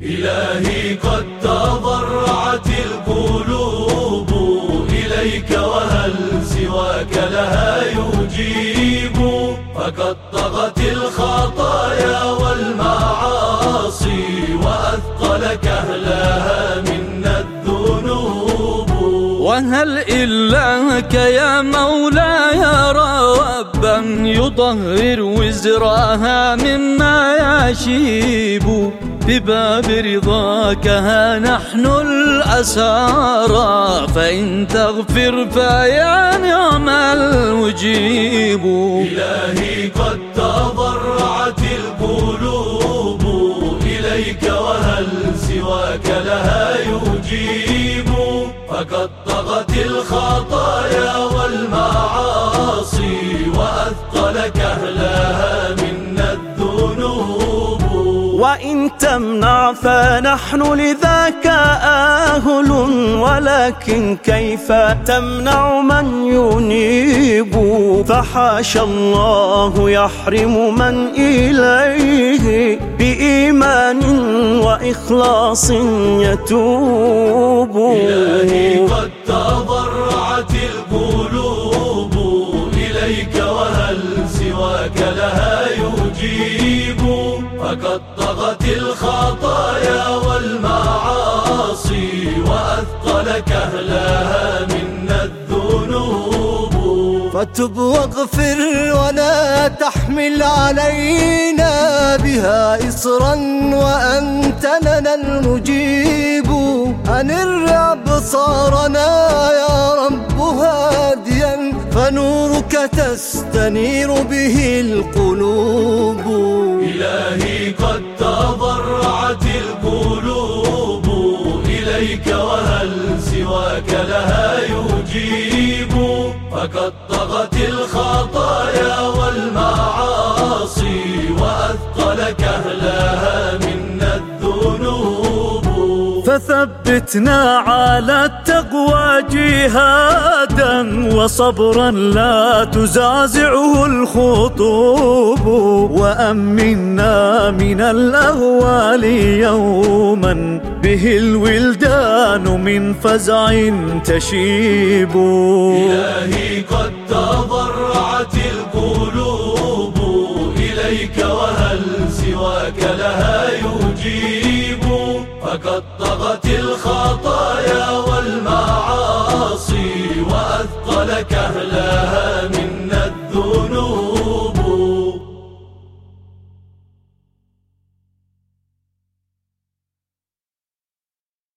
إلهي قد تضرعت القلوب إليك وهل سواك لها يجيب، فقد طغت الخطايا والمعاصي وأثقلك أهلها منا الذنوب. وهل إلاك يا مولاي ربا يطهر وزراها مما يشيب، بباب رضاك ها نحن الأسارى، فإن تغفر فيا نعم المجيب. إلهي قد تضرعت القلوب إليك وهل سواك لها يجيب، فقد طغت الخطايا والمعاصي وأثقلك أهلها منا الذنوب. وإن تمنع فنحن لذاك آهل، ولكن كيف تمنع من ينيب، فحاشا الله يحرم من إليه بإيمان وإخلاص يتوب. إلهي قد تضرعت القلوب إليك وهل سواك لها يجيب، فقد طغت الخطايا والمعاصي وأثقلك أهلها منا الذنوب. فتب واغفر ولا تحمل علينا بها إصرا وأنت لنا المجيب. أنر أبصارنا يا رب هاديا، فنورك تستنير به القلوب. إلهي قد تضرعت القلوب إليك وهل سواك لها يجيب، فقد طغت الخطايا والمعاصي وأثقلك أهلها منا الذنوب. فثبتنا على التقوى جهادا وصبرا لا تزعزعه الخطوب، وأمنا من الأهوال يوما به الولدان من فزع تشيب. إلهي قد تضرعت القلوب إليك وهل سواك لها يجيب، فقد طغت الخطايا والمعاصي وأثقلك أهلها منا الذنوب.